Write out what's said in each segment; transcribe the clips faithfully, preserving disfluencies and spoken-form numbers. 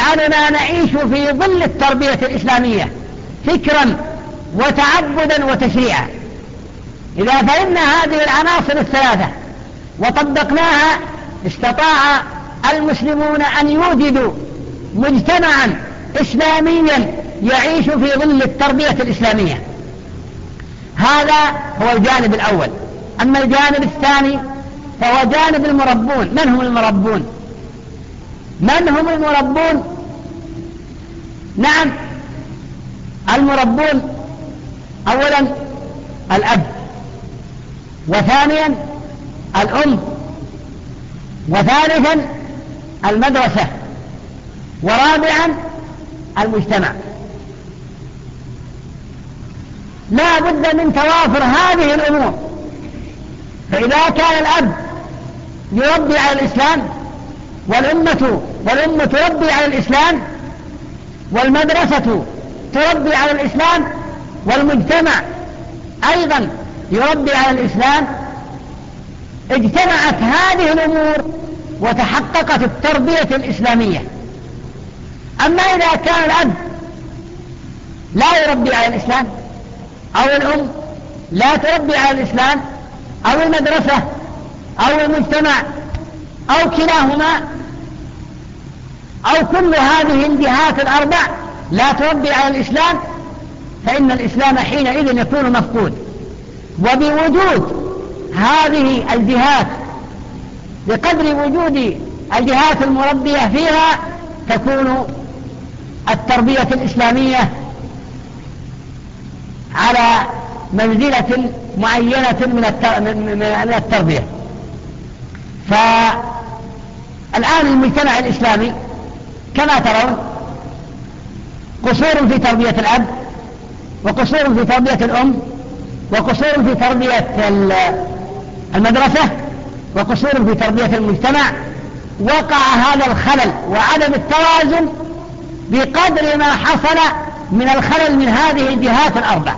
يجعلنا نعيش في ظل التربية الإسلامية فكرا وتعبدا وتشريعا. إذا فهمنا هذه العناصر الثلاثة وطبقناها استطاع المسلمون أن يوجدوا مجتمعا إسلاميا يعيش في ظل التربية الإسلامية. هذا هو الجانب الأول. أما الجانب الثاني فهو جانب المربون. من هم المربون؟ من هم المربون؟ نعم، المربون أولا الأب، وثانيا الأم، وثالثا المدرسة، ورابعا المجتمع. لا بد من توافر هذه الأمور. فإذا كان الأب يربي على الإسلام، والأمة والأمة تربي على الإسلام، والمدرسة تربي على الإسلام، والمجتمع أيضا يربي على الإسلام، اجتمعت هذه الأمور وتحققت التربية الإسلامية. أما إذا كان الأب لا يربي على الإسلام، أو الأم لا تربي على الإسلام، أو المدرسة أو المجتمع أو كلاهما، أو كل هذه الجهات الأربع لا تربي على الإسلام، فإن الإسلام حينئذ يكون مفقود. وبوجود هذه الجهات بقدر وجود الجهات المربية فيها تكون التربية الإسلامية على منزلة معينة من التربية. فالآن المجتمع الإسلامي كما ترون قصور في تربية الأب، وقصور في تربية الأم، وقصور في تربية المدرسة، وقصور في تربية المجتمع. وقع هذا الخلل وعدم التوازن بقدر ما حصل من الخلل من هذه الجهات الأربع،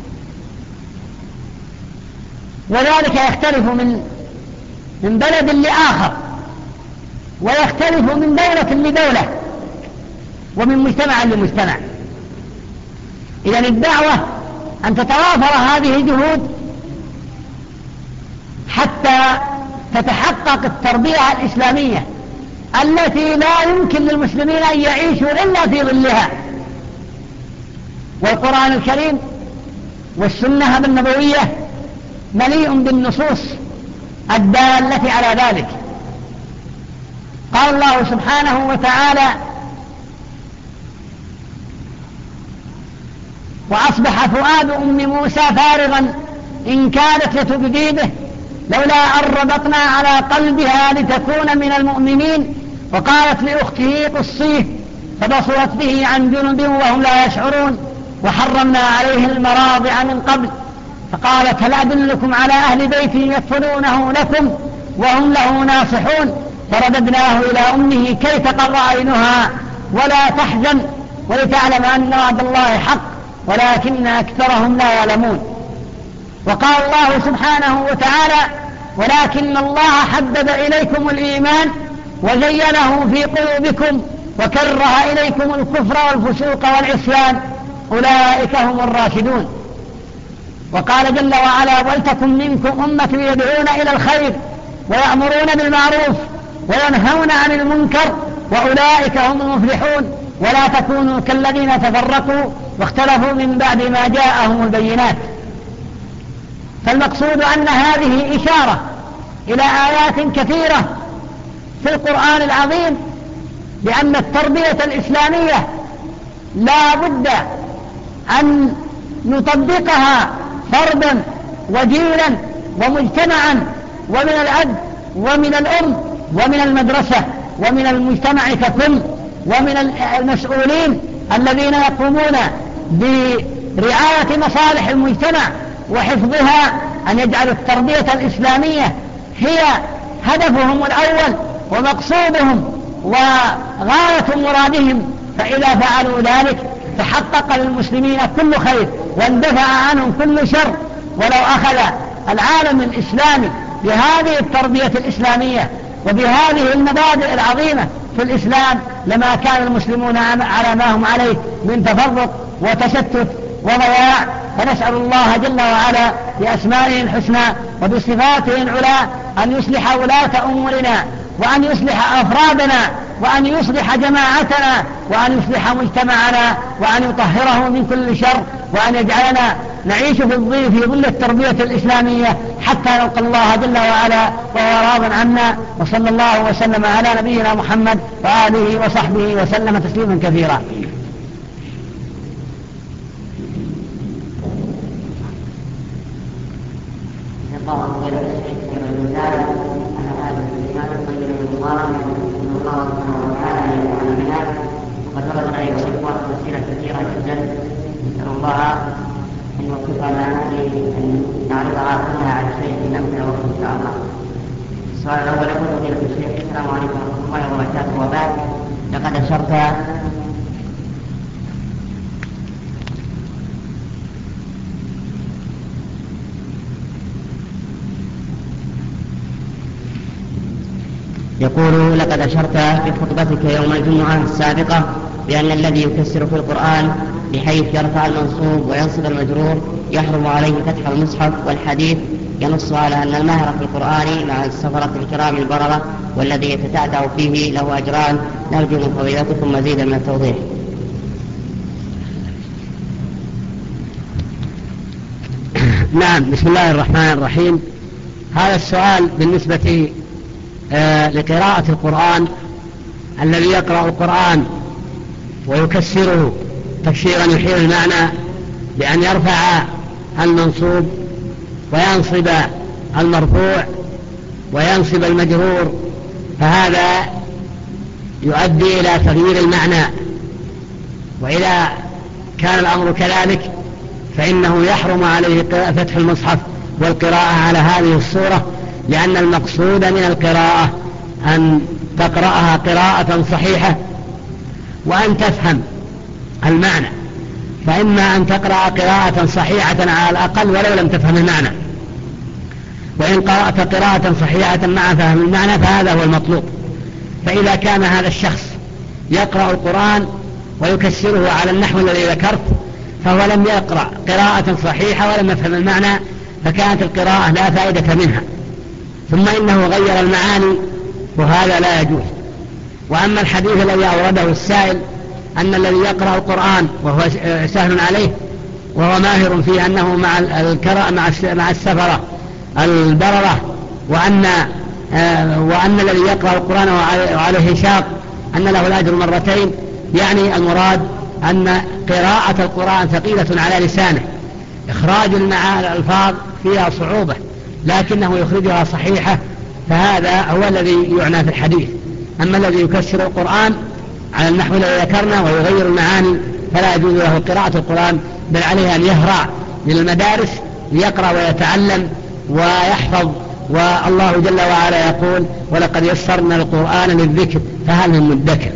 وذلك يختلف من من بلد لآخر، ويختلف من دولة لدولة، ومن مجتمع لمجتمع. إذن الدعوة أن تتوافر هذه الجهود حتى تتحقق التربية الإسلامية التي لا يمكن للمسلمين أن يعيشوا إلا في ظلها. والقرآن الكريم والسنة النبوية مليء بالنصوص الدالة على ذلك. قال الله سبحانه وتعالى: وأصبح فؤاد أم موسى فارغا إن كادت لتبدي به لولا أن ربطنا على قلبها لتكون من المؤمنين وقالت لأخته قصيه فبصرت به عن جنب وهم لا يشعرون وحرمنا عليه المراضع من قبل فقالت هل أدلكم على أهل بيت يكفلونه لكم وهم له ناصحون فرددناه إلى أمه كي تقر عينها ولا تحزن ولتعلم أن وعد الله حق ولكن أكثرهم لا يعلمون. وقال الله سبحانه وتعالى: ولكن الله حبب إليكم الإيمان وزينه في قلوبكم وكره إليكم الكفر والفسوق والعصيان أولئك هم الراشدون. وقال جل وعلا: ولتكن منكم أمة يدعون إلى الخير ويأمرون بالمعروف وينهون عن المنكر وأولئك هم المفلحون ولا تكونوا كالذين تفرقوا واختلفوا من بعد ما جاءهم البينات. فالمقصود أن هذه إشارة إلى آيات كثيرة في القرآن العظيم بأن التربية الإسلامية لا بد أن نطبقها فردا وجيلا ومجتمعا ومن الأب ومن الأم ومن المدرسة ومن المجتمع ككل ومن المسؤولين الذين يقومون برعاية مصالح المجتمع وحفظها أن يجعلوا التربية الإسلامية هي هدفهم الأول ومقصودهم وغاية مرادهم. فإذا فعلوا ذلك تحقق للمسلمين كل خير واندفع عنهم كل شر. ولو أخذ العالم الإسلامي بهذه التربية الإسلامية وبهذه المبادئ العظيمة في الإسلام لما كان المسلمون على ما هم عليه من تفرق وتشتت وضياع. فنسأل الله جل وعلا بأسمائه الحسنى وبصفاته العلى أن يصلح ولاة أمورنا، وأن يصلح أفرادنا، وأن يصلح جماعتنا، وأن يصلح مجتمعنا، وأن يطهره من كل شر، وأن يجعلنا نعيش في الظل في ظل التربية الإسلامية حتى نلقى الله جل وعلا وهو راض عنا. وصلى الله وسلم على نبينا محمد وآله وصحبه وسلم تسليما كثيرا. وقد ورد عليه الشكوى تفسيرا كثيرا جدا، نسأل الله أن يوفقنا لأن نعرضها كلها على الشيخ في أمثل وقت إن شاء الله. السؤال الأول يقول فضيلة الشيخ: السلام عليكم ورحمة الله وبركاته، وبعد، لقد أشرت يقول لقد أشرت في خطبتك يوم الجمعة السابقة بأن الذي يفسر في القرآن بحيث يرفع المنصوب وينصب المجرور يحرم عليه فتح المصحف، والحديث ينص على أن الماهر في القرآن مع السفرة الكرام البررة والذي يتتعتع فيه له أجران. نرجو من فضيلتكم مزيدا من التوضيح. نعم، بسم الله الرحمن الرحيم. هذا السؤال بالنسبة آه لقراءة القرآن، الذي يقرأ القرآن ويكسره تكسيرا يحيل المعنى بأن يرفع المنصوب وينصب المرفوع وينصب المجرور، فهذا يؤدي إلى تغيير المعنى. وإذا كان الأمر كذلك فإنه يحرم عليه فتح المصحف والقراءة على هذه الصورة، لأن المقصود من القراءة أن تقرأها قراءة صحيحة وأن تفهم المعنى، فإما أن تقرأ قراءة صحيحة على الأقل ولو لم تفهم المعنى، وإن قرأت قراءة صحيحة مع فهم المعنى فهذا هو المطلوب. فإذا كان هذا الشخص يقرأ القرآن ويكسره على النحو الذي ذكرت فهو لم يقرأ قراءة صحيحة ولم يفهم المعنى، فكانت القراءة لا فائدة منها، ثم إنه غير المعاني وهذا لا يجوز. وأما الحديث الذي أورده السائل أن الذي يقرأ القرآن وهو سهل عليه وهو ماهر فيه أنه مع الكراء مع السفرة البررة، وأن آه وأن الذي يقرأ القرآن وعليه شاق أن له الأجر مرتين، يعني المراد أن قراءة القرآن ثقيلة على لسانه، إخراج الألفاظ فيها صعوبة لكنه يخرجها صحيحة، فهذا هو الذي يعنى في الحديث. أما الذي يكسر القرآن على النحو الذي ذكرنا ويغير المعاني فلا يجوز له قراءة القرآن، بل عليه أن يهرع إلى المدارس ليقرأ ويتعلم ويحفظ. والله جل وعلا يقول: ولقد يسرنا القرآن للذكر فهل من مدكر.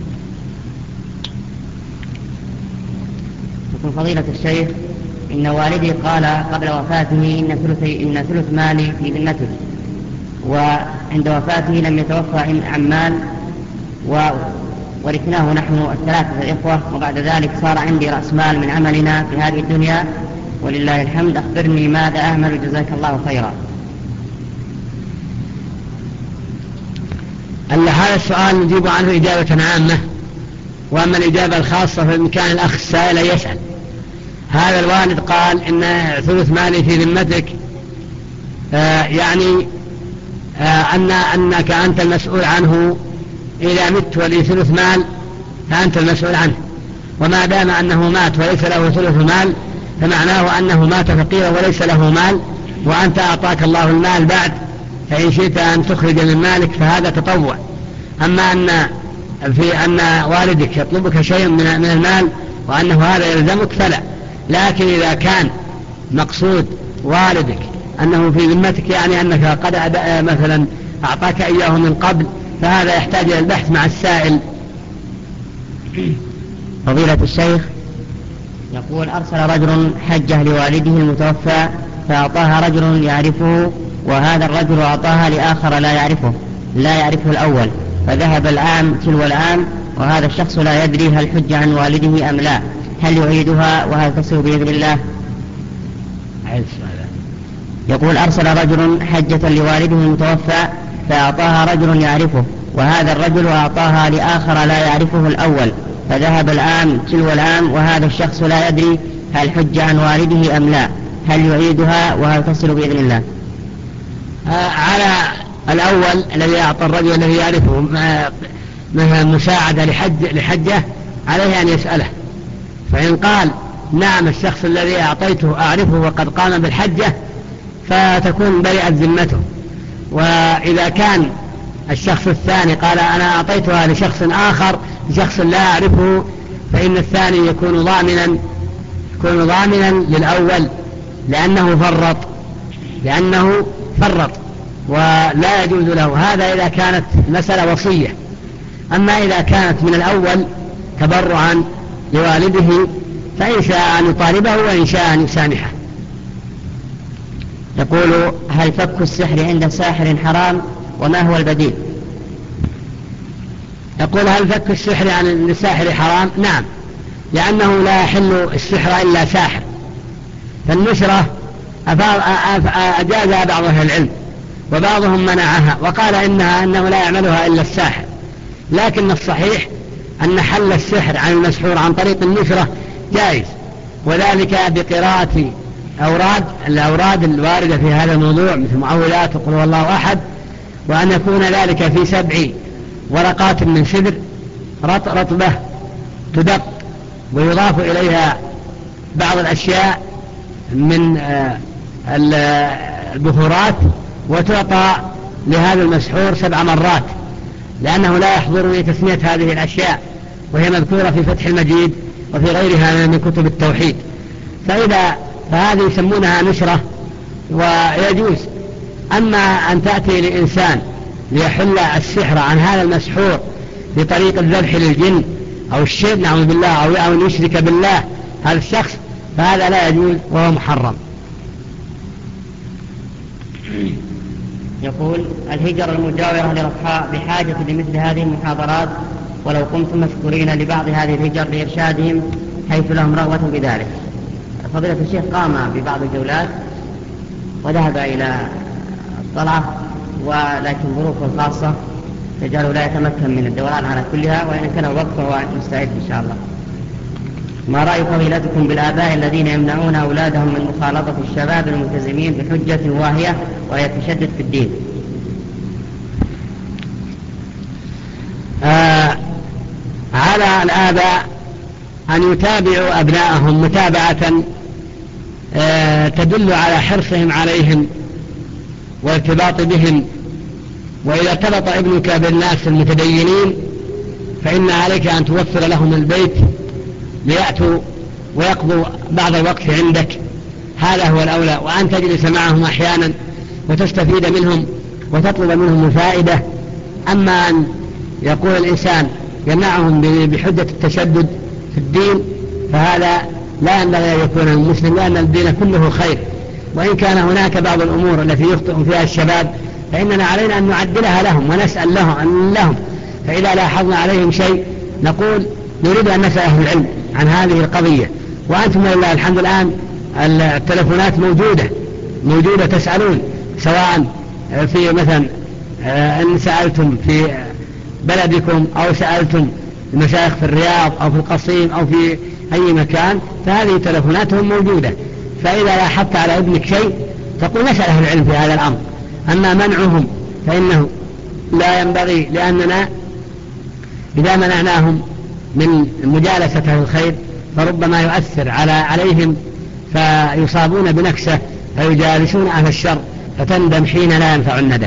يقول فضيلة الشيخ: إن والدي قال قبل وفاته إن ثلث, إن ثلث مالي في ذمته، وعند وفاته لم يتوفى عمال وورثناه نحن الثلاثة الإخوة، وبعد ذلك صار عندي رأس مال من عملنا في هذه الدنيا ولله الحمد، أخبرني ماذا أعمل جزاك الله خيرا. أن هذا السؤال نجيب عنه إجابة عامة، وأما الإجابة الخاصة فبإمكان الأخ السائل يسأل. هذا الوالد قال إن ثلث مالي في ذمتك، آه يعني آه أن أنك أنت المسؤول عنه، إذا مت ولي ثلث مال فأنت المسؤول عنه، وما دام أنه مات وليس له ثلث مال فمعناه أنه مات فقيرا وليس له مال، وأنت أعطاك الله المال بعد، فإن شئت أن تخرج من مالك فهذا تطوع. أما أن في أن والدك يطلبك شيء من المال وأنه هذا يلزمك فلا، لكن إذا كان مقصود والدك أنه في ذمتك يعني أنك قد مثلا أعطاك إياه من قبل فهذا يحتاج إلى البحث مع السائل. فضيلة الشيخ يقول: أرسل رجل حجه لوالده المتوفى فأعطاها رجل يعرفه، وهذا الرجل أعطاها لآخر لا يعرفه لا يعرفه الأول، فذهب العام تلو العام وهذا الشخص لا يدري هل حج عن والده أم لا، هل يعيدها وهل تصل بإذن الله؟ يقول أرسل رجل حجة لوالده المتوفى فأعطاها رجل يعرفه، وهذا الرجل أعطاها لآخر لا يعرفه الأول، فذهب العام تلو العام وهذا الشخص لا يدري هل حج عن والده أم لا، هل يعيدها وهل تصل بإذن الله؟ آه على الأول الذي أعطى الرجل الذي يعرفه مثلا مساعدة لحج لحجة عليه أن يسأله، فإن قال نعم الشخص الذي أعطيته أعرفه وقد قام بالحجة فتكون برئت ذمته. وإذا كان الشخص الثاني قال أنا أعطيتها لشخص آخر لشخص لا أعرفه فإن الثاني يكون ضامنا يكون ضامنا للأول لأنه فرط لأنه فرط ولا يجوز له. هذا إذا كانت مسألة وصية. أما إذا كانت من الأول تبرعا لوالده فإن شاء أن يطالبه وإن شاء أن يسامحه. يقول هل فك السحر عند ساحر حرام وما هو البديل؟ يقول هل فك السحر عن الساحر حرام؟ نعم، لأنه لا يحل السحر إلا ساحر، فالنشرة أجازها بعض أهل العلم وبعضهم منعها وقال إنها أنه لا يعملها إلا الساحر، لكن الصحيح أن حل السحر عن المسحور عن طريق النشرة جائز، وذلك بقراءة أوراد الأوراد الواردة في هذا الموضوع مثل معوذات وقل هو الله أحد، وأن يكون ذلك في سبع ورقات من سدر رطبة تدق ويضاف إليها بعض الأشياء من البخورات وتعطى لهذا المسحور سبع مرات، لأنه لا يحضرني تسمية هذه الأشياء وهي مذكورة في فتح المجيد وفي غيرها من كتب التوحيد. فإذا فهذه يسمونها نشرة ويجوز. أما أن تأتي لإنسان ليحل السحر عن هذا المسحور بطريق الذبح للجن أو الشرك نعوذ بالله أو, أو يشرك بالله هذا الشخص فهذا لا يجوز وهو محرم. يقول الهجر المجاورة لرفحاء بحاجة لمثل هذه المحاضرات، ولو قمتم مشكورين لبعض هذه الهجر لإرشادهم حيث لهم رغبة بذلك. فضيلة الشيخ قام ببعض الجولات وذهب إلى الطلعة، ولكن ظروفه الخاصة تجعله لا يتمكن من الدوران على كلها، وإن كان الوقت فهو مستعد إن شاء الله. ما رأي فضيلتكم بالآباء الذين يمنعون أولادهم من مخالطة الشباب الملتزمين بحجة واهية وهي التشدد في الدين؟ آه على الآباء أن يتابعوا أبنائهم متابعة آه تدل على حرصهم عليهم وارتباط بهم. وإذا ارتبط ابنك بالناس المتدينين فإن عليك أن توفر لهم البيت ليأتوا ويقضوا بعض الوقت عندك، هذا هو الأولى، وأن تجلس معهم أحيانا وتستفيد منهم وتطلب منهم الفائدة. أما أن يقول الإنسان يمنعهم بحجة التشدد في الدين فهذا لا ينبغي أن يكون المسلم، لأن الدين كله خير، وإن كان هناك بعض الأمور التي يخطئ فيها الشباب فإننا علينا أن نعدلها لهم ونسأل لهم, لهم. فإذا لاحظنا عليهم شيء نقول نريد أن نسأل أهل العلم عن هذه القضية. وأنتم لله الحمد الآن التلفونات موجودة موجودة تسألون، سواء في مثلا إن سألتم في بلدكم أو سألتم المشايخ في الرياض أو في القصيم أو في أي مكان، فهذه تلفوناتهم موجودة. فإذا لاحظت على ابنك شيء تقول نسأل أهل العلم في هذا الأمر. أما منعهم فإنه لا ينبغي، لأننا إذا منعناهم من مجالسة أهل الخير فربما يؤثر على عليهم فيصابون بنكسة فيجالسون أهل الشر فتندم حين لا ينفع الندم.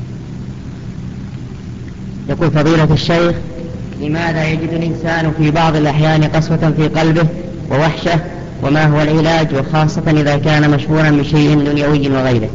يقول فضيلة الشيخ لماذا يجد الإنسان في بعض الأحيان قسوة في قلبه ووحشة، وما هو العلاج، وخاصة إذا كان مشهورا بشيء دنيوي وغيره؟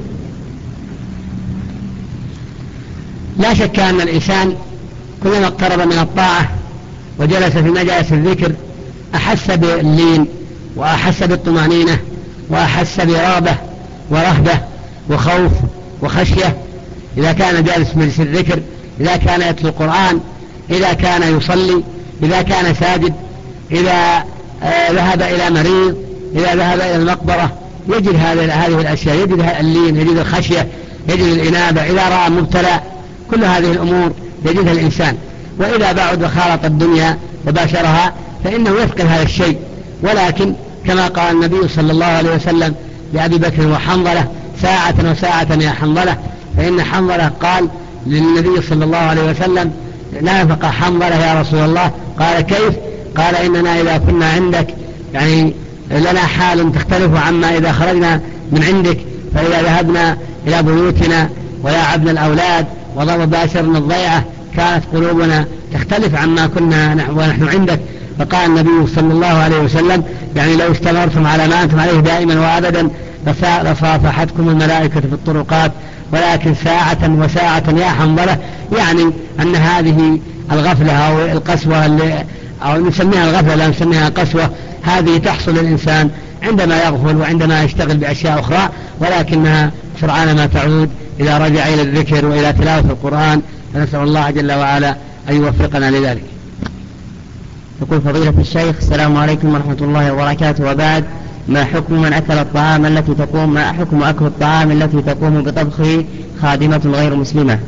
لا شك أن الإنسان كلما اقترب من الطاعة وجلس في مجالس الذكر أحس باللين وأحس بالطمأنينة وأحس برغبة ورهبة وخوف وخشية. إذا كان جالس في مجلس الذكر إذا كان يتلو القرآن، إذا كان يصلي، إذا كان ساجد، إذا آه ذهب إلى مريض، إذا ذهب إلى المقبرة، يجد هذه الأشياء، يجد اللين، يجد الخشية، يجد الإنابة. إذا رأى مبتلى، كل هذه الأمور يجدها الإنسان. وإذا بعد وخالط الدنيا وباشرها فإنه يفقد هذا الشيء. ولكن كما قال النبي صلى الله عليه وسلم لأبي بكر وحنظلة: ساعة وساعة يا حنظلة. فإن حنظلة قال للنبي صلى الله عليه وسلم: نافق حنظلة يا رسول الله. قال: كيف؟ قال: إننا إذا كنا عندك يعني لنا حال تختلف عما إذا خرجنا من عندك، فإذا ذهبنا إلى بيوتنا ولاعبنا الأولاد وباشرنا الضيعة كانت قلوبنا تختلف عما كنا ونحن عندك. فقال النبي صلى الله عليه وسلم: يعني لو استمرتم على ما أنتم عليه دائما وأبدا لصافحتكم الملائكة في الطرقات، ولكن ساعة وساعة يا حنظلة. يعني أن هذه الغفلة أو القسوة اللي أو نسميها الغفلة لا نسميها قسوة، هذه تحصل للإنسان عندما يغفل وعندما يشتغل بأشياء أخرى، ولكنها سرعان ما تعود إذا رجع إلى الذكر وإلى تلاوة القرآن. فنسأل الله جل وعلا أن يوفقنا لذلك. يقول فضيلة الشيخ: السلام عليكم ورحمة الله وبركاته، وبعد، ما حكم من أكل الطعام التي تقوم ما حكم أكل الطعام التي تقوم بطبخه خادمة غير مسلمة؟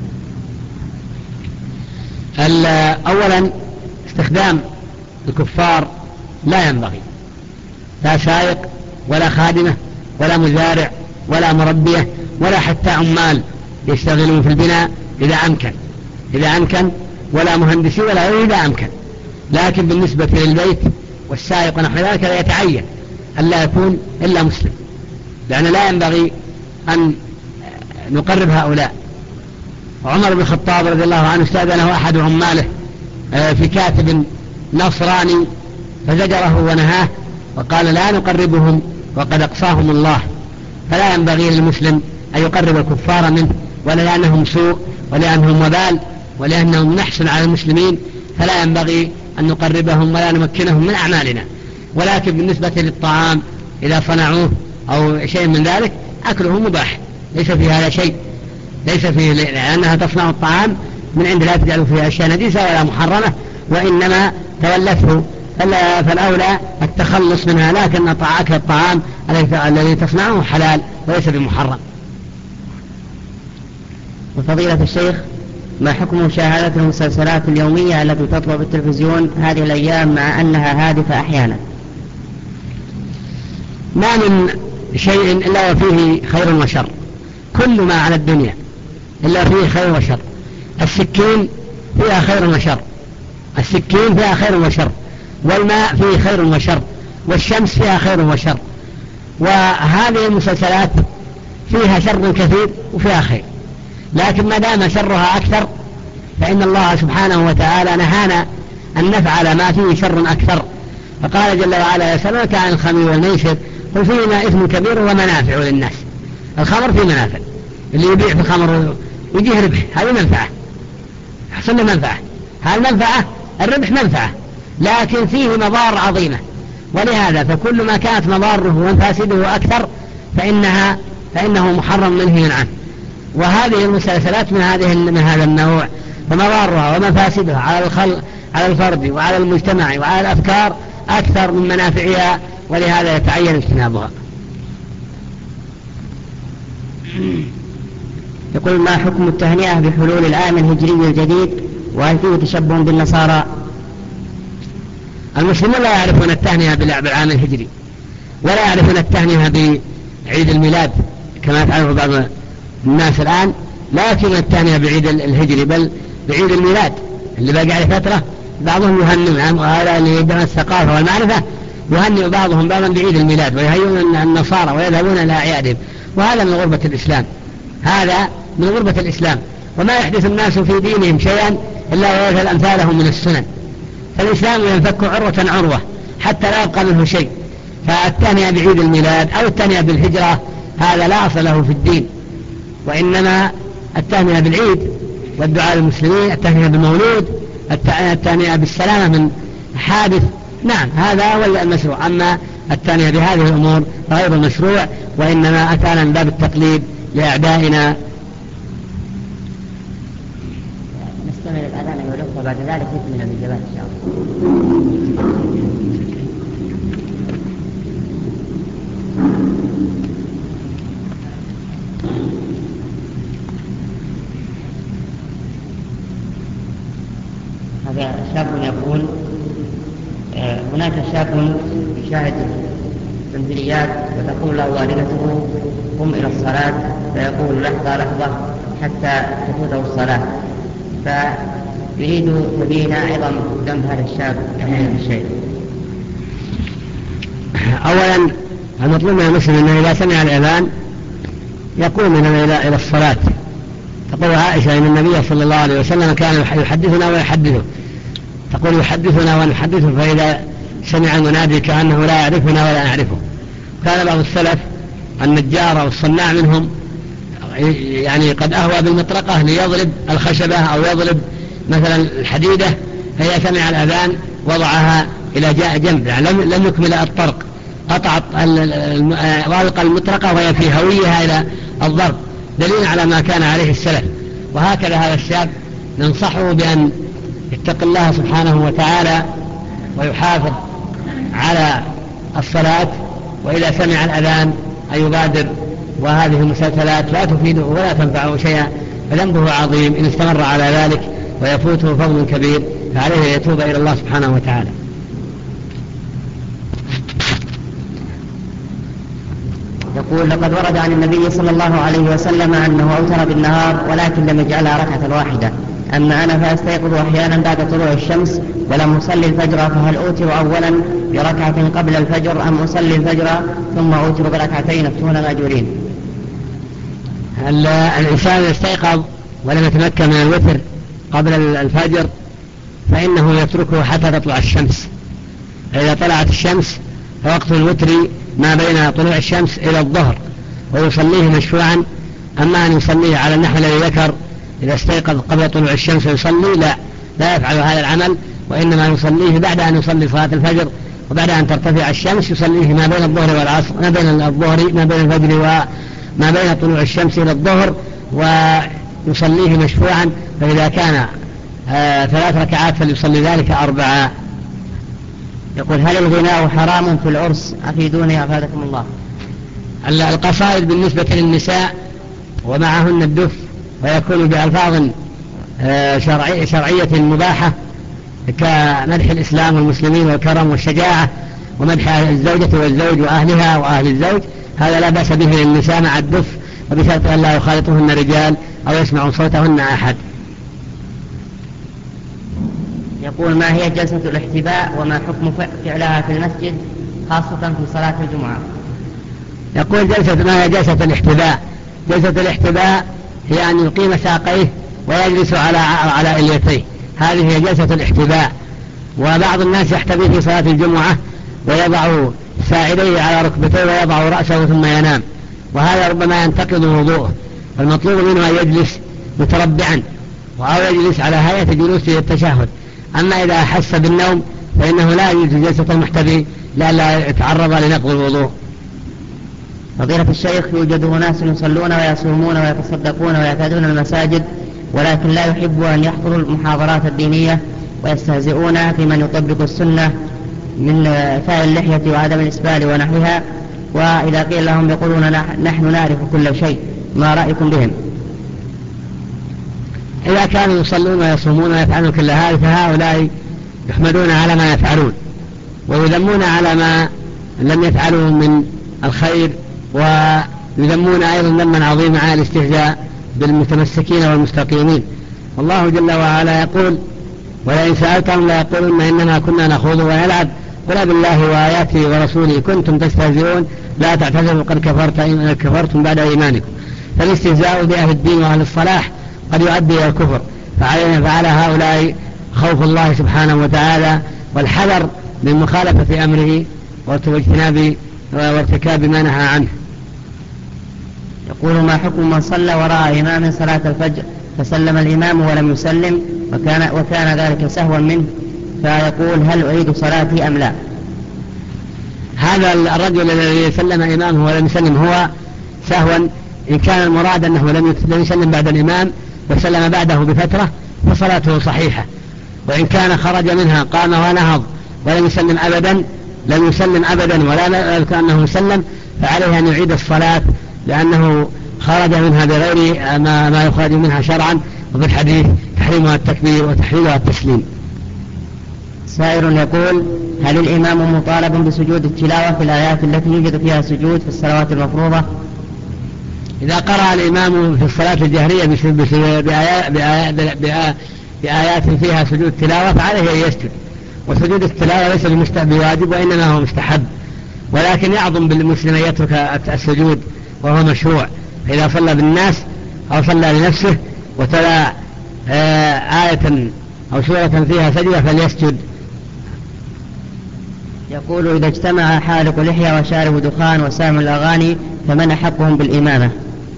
أولا استخدام الكفار لا ينبغي، لا سائق ولا خادمة ولا مزارع ولا مربية ولا حتى عمال يشتغلون في البناء إذا أمكن إذا أمكن ولا مهندسي ولا غيره إذا أمكن. لكن بالنسبة للبيت والسائق ونحو ذلك لا يتعين ألا يكون إلا مسلم، لأن لا ينبغي أن نقرب هؤلاء. عمر بن الخطاب رضي الله عنه استأذنه أحد عماله في كاتب نصراني فزجره ونهاه وقال: لا نقربهم وقد أقصاهم الله. فلا ينبغي للمسلم أن يقرب الكفار منه، ولا لأنهم سوء ولأنهم وبال ولأنهم نحسن على المسلمين، فلا ينبغي أن نقربهم ولا نمكنهم من أعمالنا. ولكن بالنسبة للطعام إذا صنعوه أو شيء من ذلك أكله مباح، ليس في هذا شيء، ليس فيه، لأنها تصنع الطعام من عند لا تجعل فيها أشياء نجسة ولا محرمة، وإنما تولته، فالأولى التخلص منها. لكن أكل الطعام الذي تصنعه حلال وليس بمحرم. وفضيلة الشيخ: ما حكم مشاهدة المسلسلات اليومية التي تطلع بالتلفزيون هذه الأيام مع أنها هادفة أحيانا؟ ما من شيء إلا وفيه خير وشر، كل ما على الدنيا إلا فيه خير وشر. السكين فيها خير وشر، السكين فيها خير وشر، والماء فيه خير وشر، والشمس فيها خير وشر. وهذه المسلسلات فيها شر كثير وفيها خير، لكن ما دام شرها أكثر فإن الله سبحانه وتعالى نهانا أن نفعل ما فيه شر أكثر. فقال جل وعلا: يسألونك عن الخمر والميسر قل فيهما إثم كبير ومنافع للناس. الخمر فيه منافع، اللي يبيع في الخمر يجيه ربح، هذه منفعة، حصل له منفعة، هذه المنفعة الربح منفعة، لكن فيه مضار عظيمة. ولهذا فكل ما كانت مضاره ومفاسده أكثر فإنها فإنه محرم منه عنه. وهذه المسلسلات من هذه من هذا النوع، فمضارها ومفاسدها على الخلق على الفرد وعلى المجتمع وعلى الأفكار أكثر من منافعها، ولهذا يتعين اجتنابها. يقول: ما حكم التهنئة بحلول العام الهجري الجديد، وهل فيه تشبه بالنصارى؟ المسلمون لا يعرفون التهنئة بالعام الهجري، ولا يعرفون التهنئة بعيد الميلاد كما يفعله بعض الناس الآن، لكن التهنئة بعيد الهجري بل بعيد الميلاد اللي بقى على فترة. بعضهم يهنئون، وهذا اللي يدعون الثقافة والمعرفة يهنئ بعضهم بعضا بعيد الميلاد ويهيئون النصارى ويذهبون إلى أعيادهم، وهذا من غربة الإسلام، هذا من غربة الإسلام. وما يحدث الناس في دينهم شيئا إلا ويجعل أمثالهم من السنن، فالإسلام ينفك عروة عروة حتى لا يبقى منه شيء. فالتهنئة بعيد الميلاد أو التهنئة بالهجرة هذا لا أصل له في الدين، وإنما التهنئة بالعيد والدعاء للمسلمين، التهنئة بالمولود، التهنئة بالسلامة من حادث، نعم هذا هو المشروع. أما التهنئة بهذه الأمور غير مشروع، وإنما أتانا من باب التقليد لأعدائنا. بعد ذلك يكمل الإجابات إن شاء الله. هذا شاب يقول هناك شاب يشاهد تمثيليات وتقول له والدته قم إلى الصلاة، فيقول لحظة لحظة حتى تفوته الصلاة، فيريد تبيين عظم ذنب هذا الشاب هذا الشيء. أولا المطلوب من المسلم أنه إذا سمع الأذان يقوم من إلى الصلاة. تقول عائشة إن النبي صلى الله عليه وسلم كان يحدثنا ويحدثه، تقول يحدثنا ونحدثه، فإذا سمع المنادي كأنه لا يعرفنا ولا نعرفه. كان بعض السلف النجار أو الصناع منهم يعني قد أهوى بالمطرقة ليضرب الخشبة أو يضرب مثلا الحديدة، فإذا سمع الأذان وضعها إلى جاء جنب، يعني لم يكمل الطرق، قطع والق المطرقة وهي في هويها إلى الضرب، دليل على ما كان عليه السلف. وهكذا هذا الشاب ننصحه بأن يتق الله سبحانه وتعالى ويحافظ على الصلاة، وإذا سمع الأذان أن يبادر، وهذه المسلسلات لا تفيده ولا تنفعه شيئا، فذنبه عظيم إن استمر على ذلك ويفوته فضل كبير، فعليه يتوب إلى الله سبحانه وتعالى. يقول لقد ورد عن النبي صلى الله عليه وسلم أنه أوتر بالنهار ولكن لم يجعلها ركعة واحدة. أما أنا فأستيقظ أحيانا بعد طلوع الشمس ولم أصلي الفجر، فهل أوتر أولا بركعة قبل الفجر أم أصلي الفجر ثم أوتر بركعتين أفتون ماجورين؟ الإنسان يستيقظ ولم يتمكن من الوتر قبل الفجر فإنه يتركه حتى تطلع الشمس. إذا طلعت الشمس فوقت الوتر ما بين طلوع الشمس إلى الظهر ويصليه مشفوعا. أما أن يصليه على النحو الذي ذكر إذا استيقظ قبل طلوع الشمس يصلي، لا لا يفعل هذا العمل، وإنما يصليه بعد أن يصلي صلاة الفجر، وبعد أن ترتفع الشمس يصليه ما بين الظهر والعصر، ما بين الظهر ما بين الفجر وما بين طلوع الشمس إلى الظهر، ويصليه مشفوعا. فإذا كان آه ثلاث ركعات فليصلي ذلك أربعة. يقول هل الغناء حرام في العرس؟ أفيدوني أفادكم الله. القصائد بالنسبة للنساء ومعهن الدف، ويكون بألفاظ شرعي شرعية مباحة كمدح الإسلام والمسلمين والكرم والشجاعة ومدح الزوجة والزوج وأهلها وأهل الزوج، هذا لا بأس به للنساء مع الدف، وبشرط أن لا يخالطهن رجال أو يسمع صوتهن أحد. يقول ما هي جلسة الاحتباء وما حكم فعلها في المسجد خاصة في صلاة الجمعة؟ يقول جلسة ما هي جلسة الاحتباء؟ جلسة الاحتباء هي أن يقيم ساقيه ويجلس على على إليتيه، هذه هي جلسة الاحتباء. وبعض الناس يحتبي في صلاة الجمعة ويضع ساعديه على ركبتيه ويضع رأسه ثم ينام، وهذا ربما ينتقض وضوءه. فالمطلوب منه أن يجلس متربعا أو يجلس على هيئة جلوسه التشهد. أما إذا أحس بالنوم فإنه لا يجلس جلسة المحتبي لئلا يتعرض لنقض الوضوء. فضيلة الشيخ، يوجد أناس يصلون ويصومون ويتصدقون ويعتادون المساجد، ولكن لا يحبوا أن يحضروا المحاضرات الدينية، ويستهزئون في من يطبق السنة من فاء اللحية وعدم الإسبال ونحوها، وإذا قيل لهم يقولون نحن نعرف كل شيء، ما رأيكم بهم؟ إذا كانوا يصلون ويصومون ويفعلون كل هذا فهؤلاء يحمدون على ما يفعلون ويذمون على ما لم يفعلوا من الخير، ويذمون أيضا ذما عظيما على الاستهزاء بالمتمسكين والمستقيمين. والله جل وعلا يقول ولئن سألتهم لا يقولون إنما كنا نخوض ونلعب قل بالله وآياته ورسوله كنتم تستهزئون لا تعتذروا قد كفرت كفرتم بعد إيمانكم. فالاستهزاء بأهل الدين وأهل الصلاح قد يؤدي إلى الكفر، فعلينا فعلى هؤلاء خوف الله سبحانه وتعالى والحذر من مخالفة أمره واجتناب وارتكاب ما نهى عنه. يقول ما حكم من صلى وراء إمام صلاة الفجر فسلم الإمام ولم يسلم وكان, وكان ذلك سهوا منه، فيقول هل أعيد صلاتي أم لا؟ هذا الرجل الذي سلم إمامه ولم يسلم هو سهوا. إن كان المراد أنه لم يسلم بعد الإمام وسلم بعده بفترة فصلاته صحيحة، وإن كان خرج منها قام ونهض ولم يسلم أبدا لم يسلم أبدا ولا كأنه يسلم، فعليه أن يعيد الصلاة لأنه خرج منها بغير ما, ما يخرج منها شرعا، وفي الحديث تحريمها التكبير وتحليلها التسليم. سائر يقول: هل الإمام مطالب بسجود التلاوة في الآيات التي يوجد فيها سجود في الصلوات المفروضة؟ إذا قرأ الإمام في الصلاة الجهرية بآيات, بآيات, بآيات فيها سجود تلاوة فعليه أن يسجد، وسجود التلاوة ليس بواجب وإنما هو مستحب، ولكن يعظم بالمسلم أن يترك السجود وهو مشروع. إذا صلى بالناس أو صلى لنفسه وتلا آية أو سورة فيها سجدة فليسجد. يقول: إذا اجتمع حالق لحية وشارب دخان وسامع الأغاني فمن أحقهم بالإمامة؟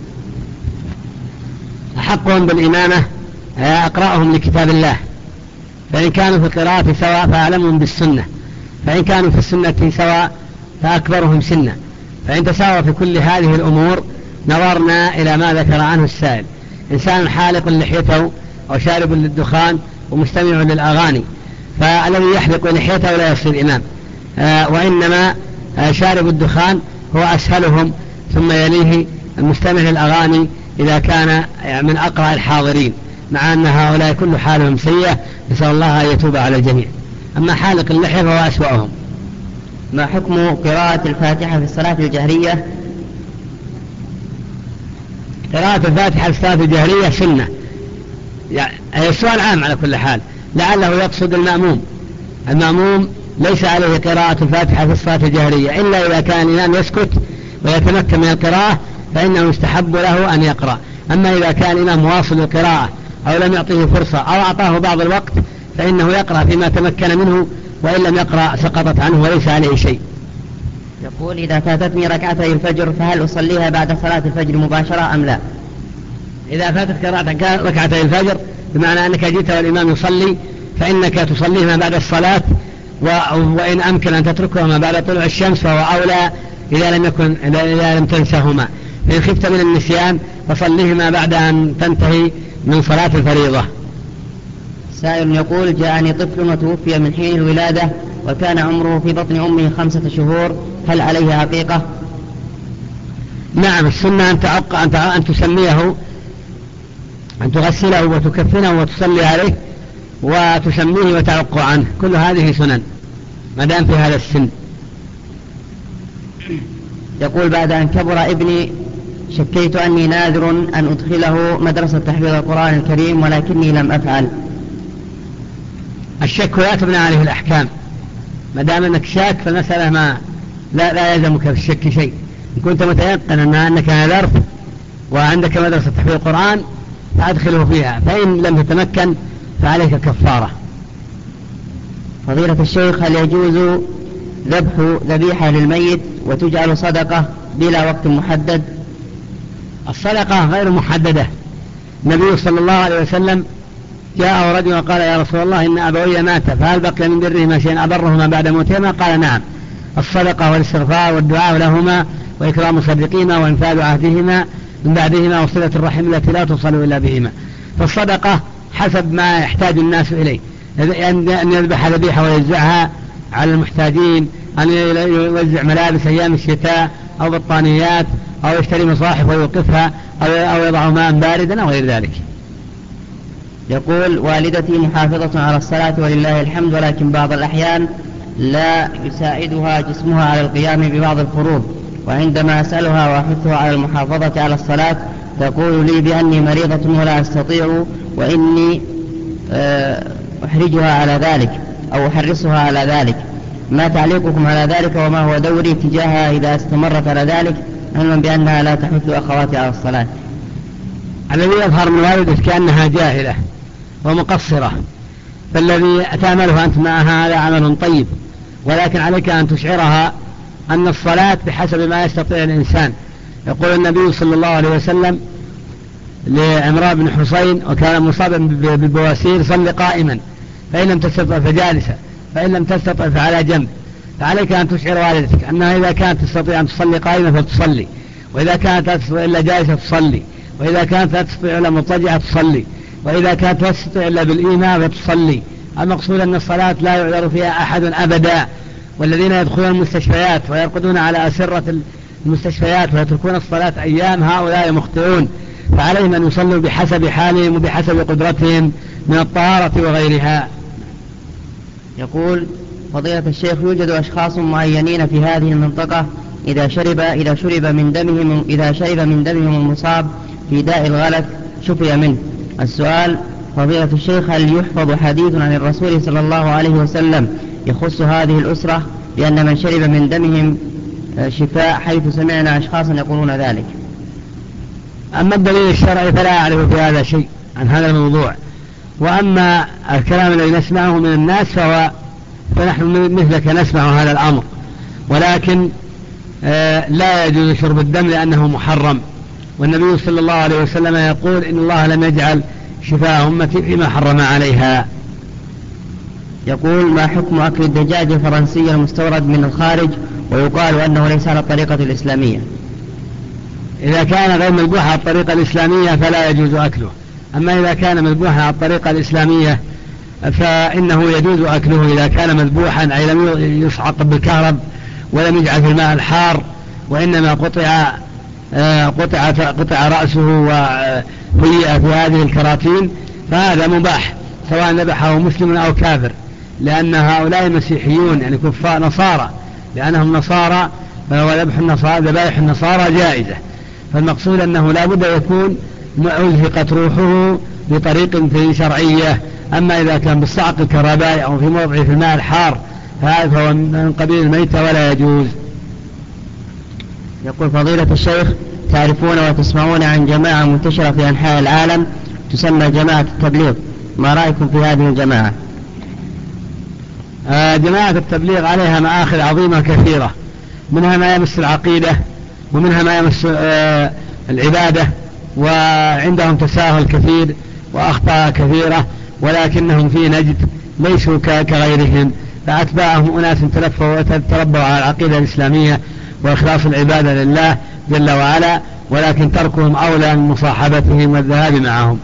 أحقهم بالإمامة أقرأهم لكتاب الله، فإن كانوا في القراءة سواء فأعلمهم بالسنة، فإن كانوا في السنة سواء فأكبرهم سنة. فإن تساوى في كل هذه الأمور نظرنا إلى ما ذكر عنه السائل: إنسان حالق لحيته أو شارب للدخان ومستمع للأغاني، فالذي يحلق لحيته لا يصير إمام، آه وإنما آه شارب الدخان هو أسهلهم، ثم يليه المستمع للأغاني إذا كان من أقرأ الحاضرين، مع أن هؤلاء كل حالهم سيئة، نسأل الله أن يتوب على الجميع. أما حالق اللحية فهو أسوأهم. ما حكم قراءة الفاتحة في الصلاة الجهرية؟ قراءة الفاتحة في الصلاة الجهرية سنة، يعني السؤال عام على كل حال، لعله يقصد المأموم. المأموم ليس عليه قراءة الفاتحة في الصلاة الجهرية إلا إذا كان الإمام يسكت ويتمكن من القراءة فإنه يستحب له أن يقرأ. أما إذا كان الإمام واصل القراءة أو لم يعطيه فرصة أو أعطاه بعض الوقت فإنه يقرأ فيما تمكن منه، وإن لم يقرأ سقطت عنه وليس عليه شيء. يقول: إذا فاتتني ركعتي الفجر فهل أصليها بعد صلاة الفجر مباشرة أم لا؟ إذا فاتتك ركعتي الفجر بمعنى أنك جئت والإمام يصلي فإنك تصليهما بعد الصلاة، وإن أمكن أن تتركهما بعد طلوع الشمس فهو أولى إذا لم يكن إذا لم تنسهما. فإن خفت من النسيان فصليهما بعد أن تنتهي من صلاة الفريضة. سائل يقول: جاءني طفل وتوفي من حين الولادة وكان عمره في بطن أمه خمسة شهور، هل عليه عقيقة؟ نعم، السنة أن تعق أن, أن تسميه، أن تغسله وتكفنه وتصلي عليه وتسميه وتعق عنه، كل هذه سنن ما دام في هذا السن. يقول: بعد أن كبر ابني شكيت أني ناذر أن أدخله مدرسة تحفيظ القرآن الكريم ولكني لم أفعل. الشك لا تبنى عليه الأحكام، ما دام أنك شاك فالمسألة ما لا, لا يلزمك في الشك شيء. إن كنت متيقن أن أنك نذرت وعندك مدرسة تحفيظ القرآن فأدخله فيها، فإن لم تتمكن فعليك كفارة. فضيلة الشيخ، هل يجوز ذبح ذبيحة للميت وتجعل صدقة بلا وقت محدد؟ الصدقة غير محددة. النبي صلى الله عليه وسلم جاءه رجل وقال: يا رسول الله إن أبوي مات فهل بقي من برهما شيء أبرهما بعد موتهما؟ قال: نعم، الصدقة والاستغفار والدعاء لهما وإكرام صديقهما وإنفاذ عهدهما من بعدهما وصلة الرحم التي لا تصل إلا بهما. فالصدقة حسب ما يحتاج الناس إليه، أن يذبح ذبيحة ويوزعها على المحتاجين، أن يوزع ملابس أيام الشتاء أو بطانيات، أو يشتري مصاحف ويوقفها، أو يضع ماء باردا أو غير ذلك. يقول: والدتي محافظة على الصلاة ولله الحمد، ولكن بعض الأحيان لا يساعدها جسمها على القيام ببعض الفروض، وعندما أسألها وأحثها على المحافظة على الصلاة تقول لي بأني مريضة ولا أستطيع، وإني أحرجها على ذلك أو أحرصها على ذلك. ما تعليقكم على ذلك، وما هو دوري تجاهها إذا استمرت على ذلك، علما بأنها لا تحث أخواتي على الصلاة؟ الذي يظهر من والدتك كأنها جاهلة ومقصرة، فالذي تعمله أنت معها هذا عمل طيب، ولكن عليك أن تشعرها أن الصلاة بحسب ما يستطيع الإنسان. يقول النبي صلى الله عليه وسلم لعمران بن حسين وكان مصابا بالبواسير: صل قائما فإن لم تستطع فجالسا فإن لم تستطع فعلى جنب. فعليك أن تشعر والدتك أنها إذا كانت تستطيع أن تصلي قائما فتصلي، وإذا كانت لا تستطيع إلا جالسة تصلي، وإذا كانت لا تستطيع إلا مضطجعة تصلي، وإذا كانت لا تستطيع إلا بالإيماء فتصلي، المقصود أن الصلاة لا يعذر فيها أحد أبدا. والذين يدخلون المستشفيات ويرقدون على أسرة المستشفيات ويتركون الصلاة أيام هؤلاء مخطئون، فعليهم أن يصلوا بحسب حالهم وبحسب قدرتهم من الطهارة وغيرها. يقول فضيلة الشيخ: يوجد أشخاص معينين في هذه المنطقة إذا شرب إذا شرب من دمهم إذا شرب من دمهم المصاب في داء الغلف شفي منه. السؤال: فضيلة الشيخ، هل يحفظ حديث عن الرسول صلى الله عليه وسلم يخص هذه الأسرة بأن من شرب من دمهم شفاء، حيث سمعنا أشخاصا يقولون ذلك؟ أما الدليل الشرعي فلا أعرف في هذا شيء عن هذا الموضوع، وأما الكلام الذي نسمعه من الناس فهو فنحن مثلك نسمع هذا الأمر، ولكن آه لا يجوز شرب الدم لأنه محرم، والنبي صلى الله عليه وسلم يقول: إن الله لم يجعل شفاء أمتي فيما حرم عليها. يقول: ما حكم أكل الدجاج الفرنسي المستورد من الخارج ويقال أنه ليس على الطريقة الإسلامية؟ إذا كان غير مذبوح على الطريقة الإسلامية فلا يجوز أكله، أما إذا كان مذبوحا على الطريقة الإسلامية فإنه يجوز أكله إذا كان مذبوحا أي لم يصعق بالكهرب ولم يجعل في الماء الحار، وإنما قطع قطع قطع رأسه وهيئ في هذه الكراتين، فهذا مباح سواء ذبحه مسلم أو كافر، لأن هؤلاء مسيحيون يعني كفار نصارى، لأنهم نصارى وذبح النصارى ذبائح النصارى جائزة. فالمقصود أنه لا بد يكون أزهقت روحه بطريق في شرعية. أما إذا كان بالصعق الكهربائي أو في موضع في الماء الحار هذا فهو من قبيل الميتة ولا يجوز. يقول: فضيلة الشيخ، تعرفون وتسمعون عن جماعة منتشرة في أنحاء العالم تسمى جماعة التبليغ، ما رأيكم في هذه الجماعة؟ آه جماعة التبليغ عليها مآخذ عظيمة كثيرة، منها ما يمس العقيدة ومنها ما يمس آه العبادة، وعندهم تساهل كثير وأخطاء كثيرة، ولكنهم في نجد ليسوا كغيرهم، فأتباعهم أناس تلفوا وتربوا على العقيدة الإسلامية وإخلاص العبادة لله جل وعلا، ولكن تركهم أولى من مصاحبتهم والذهاب معهم.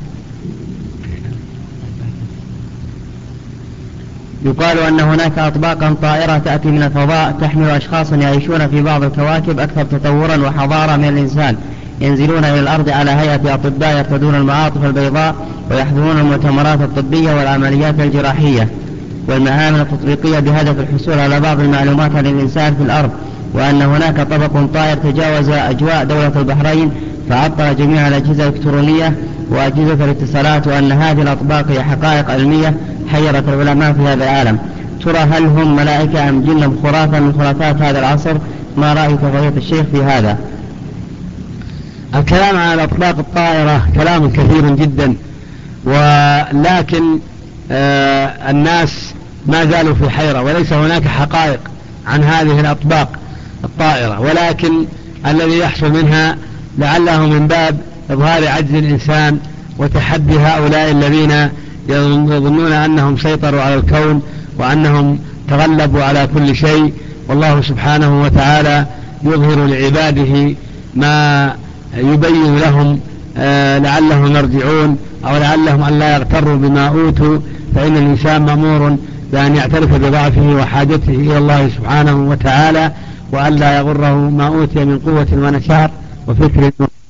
يقال أن هناك أطباقا طائرة تأتي من الفضاء تحمل أشخاصا يعيشون في بعض الكواكب أكثر تطورا وحضارة من الإنسان، ينزلون إلى الأرض على هيئة أطباء يرتدون المعاطف البيضاء ويحضرون المؤتمرات الطبية والعمليات الجراحية والمهام التطبيقية بهدف الحصول على بعض المعلومات عن الإنسان في الأرض، وأن هناك طبق طائر تجاوز أجواء دولة البحرين فعطل جميع الأجهزة الإلكترونية وأجهزة الاتصالات، وأن هذه الأطباق هي حقائق علمية حيرت العلماء في هذا العالم. ترى هل هم ملائكة أم جن خرافة من خرافات هذا العصر؟ ما رأيك فضيلة الشيخ في هذا؟ الكلام عن الأطباق الطائرة كلام كثير جدا، ولكن آه الناس ما زالوا في حيرة، وليس هناك حقائق عن هذه الأطباق الطائرة، ولكن الذي يحصل منها لعله من باب إظهار عجز الإنسان وتحدي هؤلاء الذين يظنون أنهم سيطروا على الكون وأنهم تغلبوا على كل شيء، والله سبحانه وتعالى يظهر لعباده ما يبين لهم آه لعلهم يرجعون أو لعلهم أن لا يغتروا بما أوتوا، فإن الإنسان مأمور بأن يعترف بضعفه وحاجته إلى الله سبحانه وتعالى، وأن لا يغره ما أوتي من قوة ونشاط وفكر